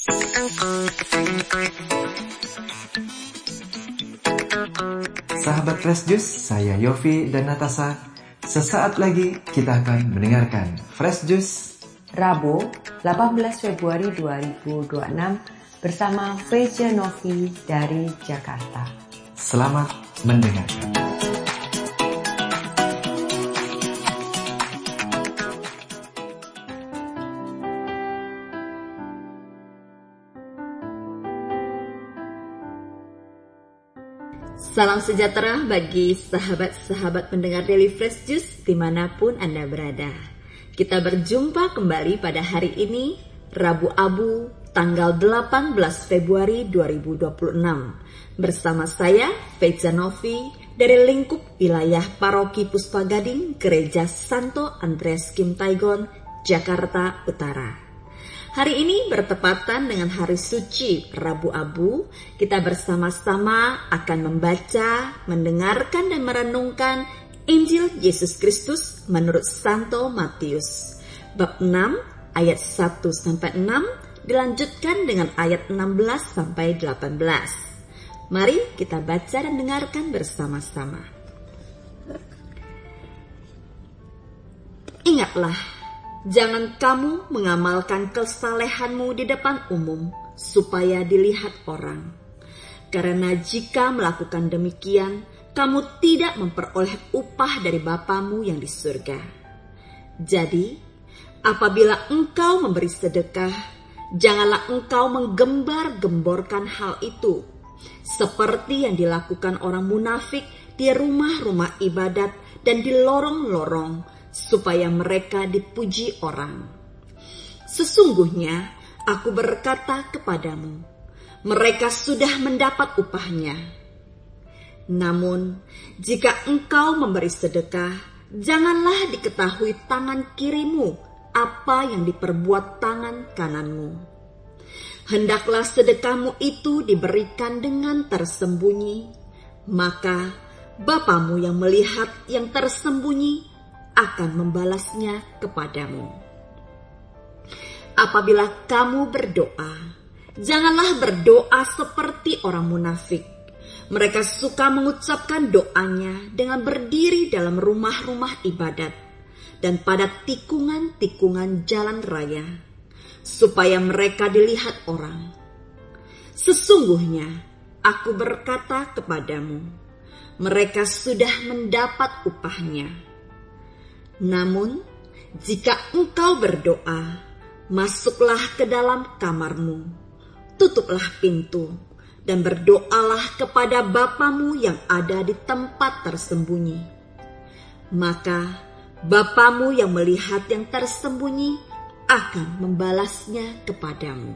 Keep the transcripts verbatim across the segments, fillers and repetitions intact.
Sahabat Fresh Juice, saya Yofi dan Natasha. Sesaat lagi kita akan mendengarkan Fresh Juice Rabu, delapan belas Februari dua ribu dua puluh enam bersama Freja Novi dari Jakarta. Selamat mendengarkan. Salam sejahtera bagi sahabat-sahabat pendengar Daily Fresh Juice dimanapun Anda berada. Kita berjumpa kembali pada hari ini, Rabu Abu, tanggal delapan belas Februari dua ribu dua puluh enam. Bersama saya, Freja Novi, dari lingkup wilayah Paroki Puspagading, Gereja Santo Andreas Kim Taigon, Jakarta Utara. Hari ini bertepatan dengan hari suci Rabu Abu. Kita bersama-sama akan membaca, mendengarkan dan merenungkan Injil Yesus Kristus menurut Santo Matius. Bab enam ayat satu sampai enam dilanjutkan dengan ayat enam belas sampai delapan belas. Mari kita baca dan dengarkan bersama-sama. Ingatlah, jangan kamu mengamalkan kesalehanmu di depan umum, supaya dilihat orang. Karena jika melakukan demikian, kamu tidak memperoleh upah dari Bapamu yang di surga. Jadi, apabila engkau memberi sedekah, janganlah engkau menggembar-gemborkan hal itu, seperti yang dilakukan orang munafik di rumah-rumah ibadat dan di lorong-lorong, supaya mereka dipuji orang. Sesungguhnya aku berkata kepadamu, mereka sudah mendapat upahnya. Namun, jika engkau memberi sedekah, janganlah diketahui tangan kirimu apa yang diperbuat tangan kananmu. Hendaklah sedekahmu itu diberikan dengan tersembunyi, maka Bapamu yang melihat yang tersembunyi akan membalasnya kepadamu. Apabila kamu berdoa, janganlah berdoa seperti orang munafik. Mereka suka mengucapkan doanya dengan berdiri dalam rumah-rumah ibadat dan pada tikungan-tikungan jalan raya, supaya mereka dilihat orang. Sesungguhnya aku berkata kepadamu, mereka sudah mendapat upahnya. Namun, jika engkau berdoa, masuklah ke dalam kamarmu, tutuplah pintu, dan berdoalah kepada Bapamu yang ada di tempat tersembunyi. Maka Bapamu yang melihat yang tersembunyi akan membalasnya kepadamu.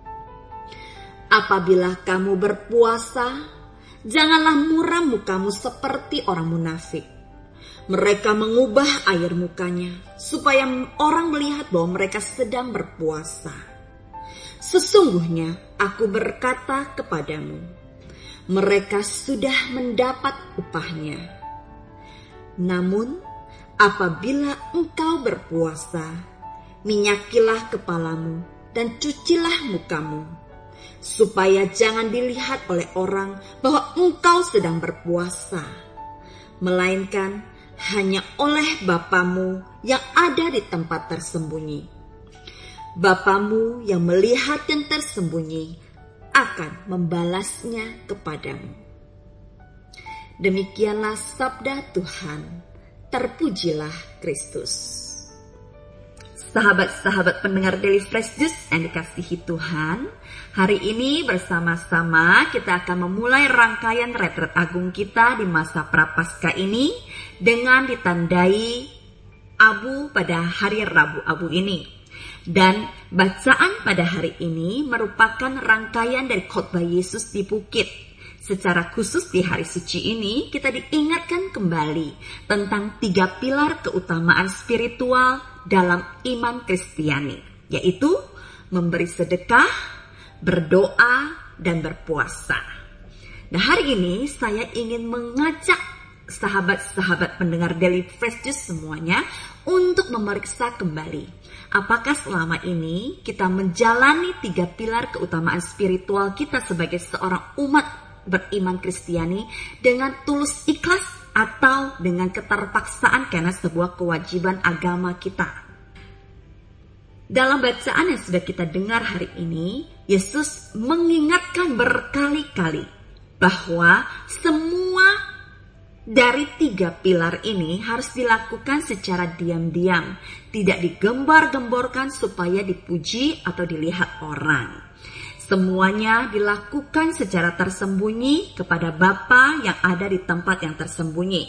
Apabila kamu berpuasa, janganlah muram mukamu seperti orang munafik. Mereka mengubah air mukanya supaya orang melihat bahwa mereka sedang berpuasa. Sesungguhnya aku berkata kepadamu, mereka sudah mendapat upahnya. Namun apabila engkau berpuasa, minyakilah kepalamu dan cucilah mukamu, supaya jangan dilihat oleh orang bahwa engkau sedang berpuasa, melainkan hanya oleh Bapamu yang ada di tempat tersembunyi. Bapamu yang melihat yang tersembunyi akan membalasnya kepadamu. Demikianlah sabda Tuhan. Terpujilah Kristus. Sahabat-sahabat pendengar Daily Fresh Juice yang dikasihi Tuhan, hari ini bersama-sama kita akan memulai rangkaian retret agung kita di masa Prapaskah ini dengan ditandai abu pada hari Rabu Abu ini. Dan bacaan pada hari ini merupakan rangkaian dari khotbah Yesus di bukit. Secara khusus di hari suci ini kita diingatkan kembali tentang tiga pilar keutamaan spiritual dalam iman Kristiani, yaitu memberi sedekah, berdoa, dan berpuasa. Nah, hari ini saya ingin mengajak sahabat-sahabat pendengar Daily Fresh Juice semuanya untuk memeriksa kembali. Apakah selama ini kita menjalani tiga pilar keutamaan spiritual kita sebagai seorang umat beriman Kristiani dengan tulus ikhlas atau dengan keterpaksaan karena sebuah kewajiban agama kita. Dalam bacaan yang sudah kita dengar hari ini, Yesus mengingatkan berkali-kali bahwa semua dari tiga pilar ini harus dilakukan secara diam-diam, tidak digembar-gemborkan supaya dipuji atau dilihat orang. Semuanya dilakukan secara tersembunyi kepada Bapa yang ada di tempat yang tersembunyi.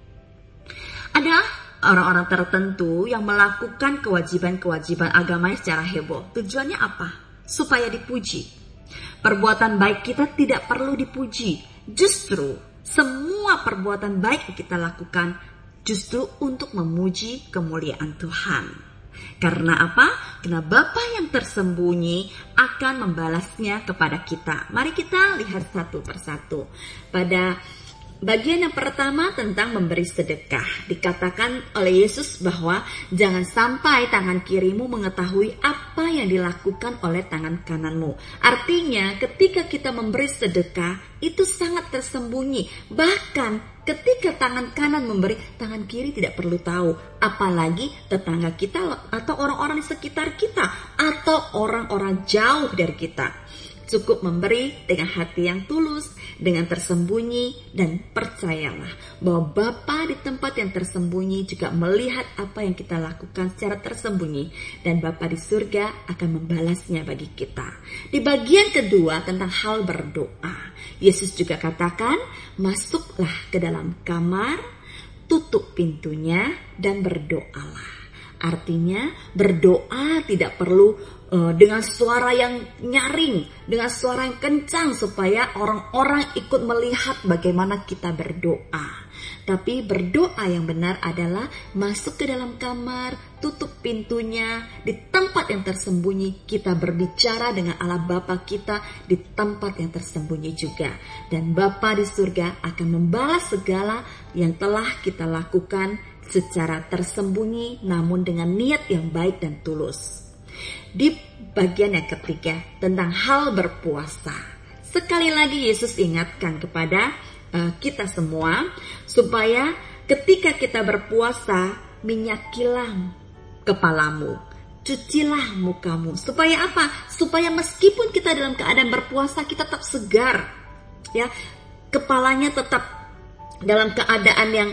Ada orang-orang tertentu yang melakukan kewajiban-kewajiban agamanya secara heboh. Tujuannya apa? Supaya dipuji. Perbuatan baik kita tidak perlu dipuji. Justru semua perbuatan baik yang kita lakukan justru untuk memuji kemuliaan Tuhan. Karena apa? Karena Bapa yang tersembunyi akan membalasnya kepada kita. Mari kita lihat satu persatu. Pada bagian yang pertama tentang memberi sedekah, dikatakan oleh Yesus bahwa jangan sampai tangan kirimu mengetahui apa yang dilakukan oleh tangan kananmu. Artinya ketika kita memberi sedekah itu sangat tersembunyi. Bahkan ketika tangan kanan memberi, tangan kiri tidak perlu tahu. Apalagi tetangga kita atau orang-orang di sekitar kita atau orang-orang jauh dari kita. Cukup memberi dengan hati yang tulus, dengan tersembunyi, dan percayalah bahwa Bapa di tempat yang tersembunyi juga melihat apa yang kita lakukan secara tersembunyi, dan Bapa di surga akan membalasnya bagi kita. Di bagian kedua tentang hal berdoa, Yesus juga katakan, masuklah ke dalam kamar, tutup pintunya, dan berdoalah. Artinya berdoa tidak perlu uh, dengan suara yang nyaring, dengan suara yang kencang supaya orang-orang ikut melihat bagaimana kita berdoa. Tapi berdoa yang benar adalah masuk ke dalam kamar, tutup pintunya, di tempat yang tersembunyi kita berbicara dengan Allah Bapa kita di tempat yang tersembunyi juga. Dan Bapa di surga akan membalas segala yang telah kita lakukan secara tersembunyi namun dengan niat yang baik dan tulus. Di bagian yang ketiga tentang hal berpuasa, sekali lagi Yesus ingatkan kepada uh, kita semua supaya ketika kita berpuasa minyakilah kepalamu, cucilah mukamu. Supaya apa? Supaya meskipun kita dalam keadaan berpuasa kita tetap segar, ya, kepalanya tetap dalam keadaan yang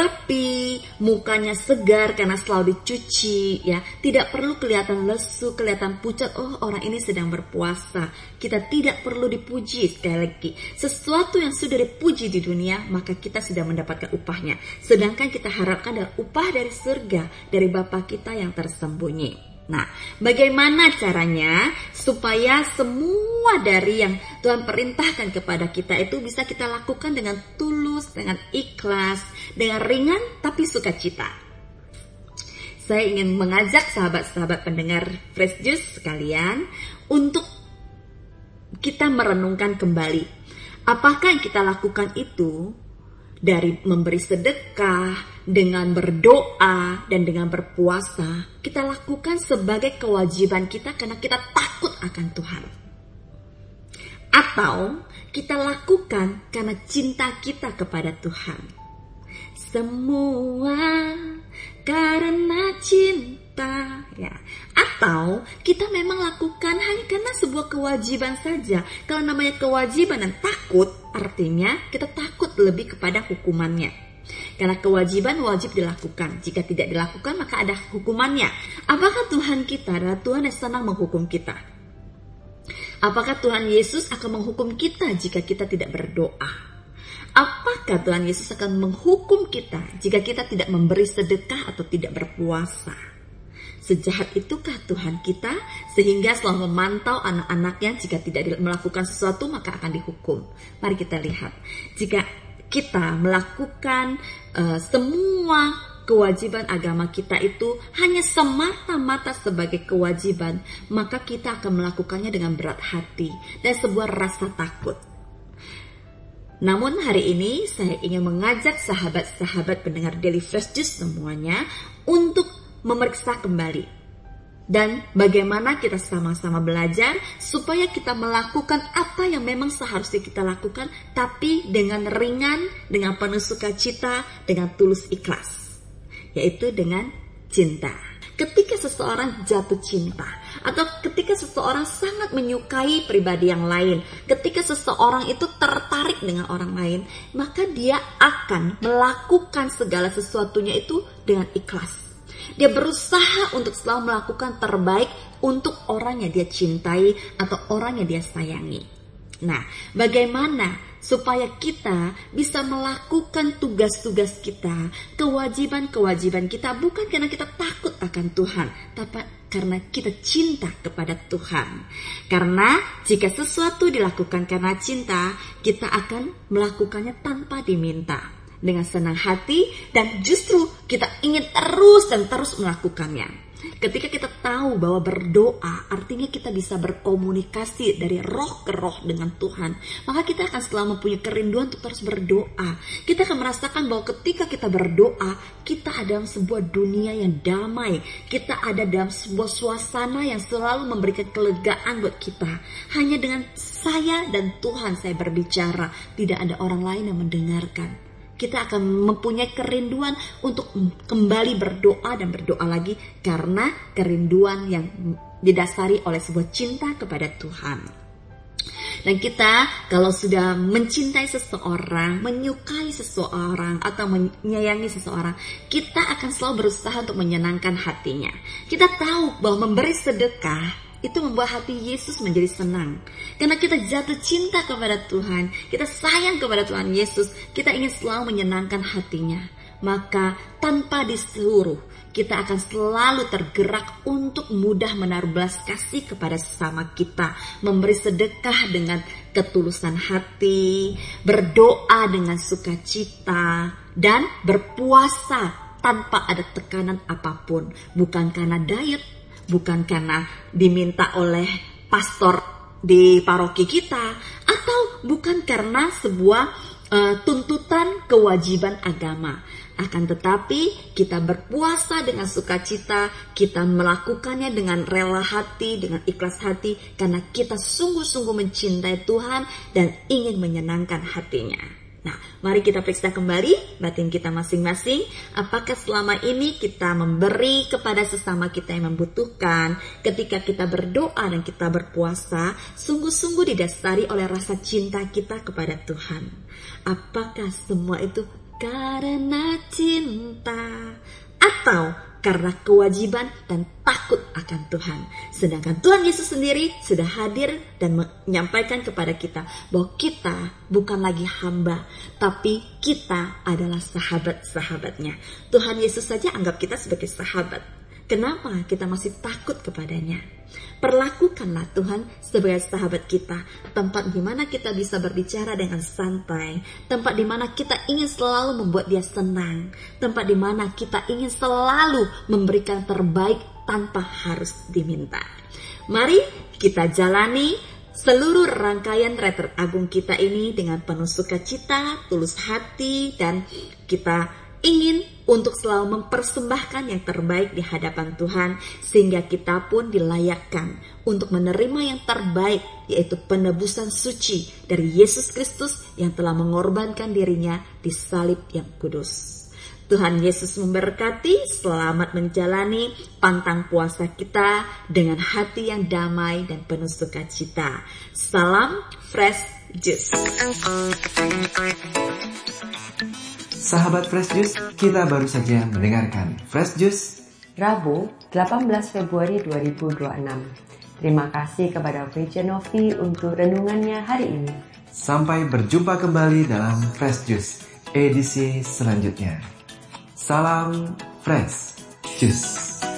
rapi, mukanya segar karena selalu dicuci, ya. Tidak perlu kelihatan lesu, kelihatan pucat. Oh, orang ini sedang berpuasa. Kita tidak perlu dipuji. Sekali lagi, sesuatu yang sudah dipuji di dunia, maka kita sudah mendapatkan upahnya. Sedangkan kita harapkan adalah upah dari surga, dari Bapa kita yang tersembunyi. Nah, bagaimana caranya supaya semua dari yang Tuhan perintahkan kepada kita itu bisa kita lakukan dengan tulus, dengan ikhlas, dengan ringan tapi sukacita. Saya ingin mengajak sahabat-sahabat pendengar Fresh Juice sekalian untuk kita merenungkan kembali. Apakah yang kita lakukan itu dari memberi sedekah, dengan berdoa, dan dengan berpuasa, kita lakukan sebagai kewajiban kita karena kita takut akan Tuhan. Atau kita lakukan karena cinta kita kepada Tuhan. Semua karena cinta, ya. Atau kita memang lakukan hanya karena sebuah kewajiban saja. Kalau namanya kewajiban dan takut, artinya kita takut lebih kepada hukumannya. Karena kewajiban wajib dilakukan. Jika tidak dilakukan maka ada hukumannya. Apakah Tuhan kita adalah Tuhan yang senang menghukum kita? Apakah Tuhan Yesus akan menghukum kita jika kita tidak berdoa? Apakah Tuhan Yesus akan menghukum kita jika kita tidak memberi sedekah atau tidak berpuasa? Sejahat itukah Tuhan kita sehingga selalu memantau anak-anaknya jika tidak melakukan sesuatu maka akan dihukum? Mari kita lihat. Jika kita melakukan uh, semua kewajiban agama kita itu hanya semata-mata sebagai kewajiban, maka kita akan melakukannya dengan berat hati dan sebuah rasa takut. Namun hari ini saya ingin mengajak sahabat-sahabat pendengar Daily Fresh Juice semuanya untuk memeriksa kembali. Dan bagaimana kita sama-sama belajar supaya kita melakukan apa yang memang seharusnya kita lakukan, tapi dengan ringan, dengan penuh sukacita, dengan tulus ikhlas. Yaitu dengan cinta. Ketika seseorang jatuh cinta, atau ketika seseorang sangat menyukai pribadi yang lain, ketika seseorang itu tertarik dengan orang lain, maka dia akan melakukan segala sesuatunya itu dengan ikhlas. Dia berusaha untuk selalu melakukan terbaik untuk orang yang dia cintai atau orang yang dia sayangi. Nah, bagaimana supaya kita bisa melakukan tugas-tugas kita, kewajiban-kewajiban kita, bukan karena kita takut akan Tuhan, tapi karena kita cinta kepada Tuhan. Karena jika sesuatu dilakukan karena cinta, kita akan melakukannya tanpa diminta, dengan senang hati, dan justru kita ingin terus dan terus melakukannya. Ketika kita tahu bahwa berdoa artinya kita bisa berkomunikasi dari roh ke roh dengan Tuhan, maka kita akan selalu mempunyai kerinduan untuk terus berdoa. Kita akan merasakan bahwa ketika kita berdoa, kita ada dalam sebuah dunia yang damai. Kita ada dalam sebuah suasana yang selalu memberikan kelegaan buat kita. Hanya dengan saya dan Tuhan saya berbicara, tidak ada orang lain yang mendengarkan. Kita akan mempunyai kerinduan untuk kembali berdoa dan berdoa lagi, karena kerinduan yang didasari oleh sebuah cinta kepada Tuhan. Dan kita kalau sudah mencintai seseorang, menyukai seseorang, atau menyayangi seseorang, kita akan selalu berusaha untuk menyenangkan hatinya. Kita tahu bahwa memberi sedekah itu membuat hati Yesus menjadi senang. Karena kita jatuh cinta kepada Tuhan, kita sayang kepada Tuhan Yesus, kita ingin selalu menyenangkan hatinya. Maka tanpa disuruh, kita akan selalu tergerak untuk mudah menaruh belas kasih kepada sesama kita, memberi sedekah dengan ketulusan hati, berdoa dengan sukacita, dan berpuasa tanpa ada tekanan apapun. Bukan karena diet, bukan karena diminta oleh pastor di paroki kita, atau bukan karena sebuah uh, tuntutan kewajiban agama. Akan tetapi kita berpuasa dengan sukacita, kita melakukannya dengan rela hati, dengan ikhlas hati, karena kita sungguh-sungguh mencintai Tuhan dan ingin menyenangkan hatinya. Nah, mari kita periksa kembali batin kita masing-masing. Apakah selama ini kita memberi kepada sesama kita yang membutuhkan? Ketika kita berdoa dan kita berpuasa, sungguh-sungguh didasari oleh rasa cinta kita kepada Tuhan. Apakah semua itu karena cinta, atau karena kewajiban dan takut akan Tuhan? Sedangkan Tuhan Yesus sendiri sudah hadir dan menyampaikan kepada kita bahwa kita bukan lagi hamba, tapi kita adalah sahabat-sahabatnya. Tuhan Yesus saja anggap kita sebagai sahabat. Kenapa kita masih takut kepadanya? Perlakukanlah Tuhan sebagai sahabat kita, tempat di mana kita bisa berbicara dengan santai, tempat di mana kita ingin selalu membuat dia senang, tempat di mana kita ingin selalu memberikan terbaik tanpa harus diminta. Mari kita jalani seluruh rangkaian retret agung kita ini dengan penuh sukacita, tulus hati, dan kita ingin untuk selalu mempersembahkan yang terbaik di hadapan Tuhan, sehingga kita pun dilayakkan untuk menerima yang terbaik, yaitu penebusan suci dari Yesus Kristus yang telah mengorbankan dirinya di salib yang kudus. Tuhan Yesus memberkati. Selamat menjalani pantang puasa kita dengan hati yang damai dan penuh sukacita. Salam Fresh Juice. Sahabat Fresh Juice, kita baru saja mendengarkan Fresh Juice Rabu, delapan belas Februari dua ribu dua puluh enam. Terima kasih kepada V J Novi untuk renungannya hari ini. Sampai berjumpa kembali dalam Fresh Juice edisi selanjutnya. Salam Fresh Juice.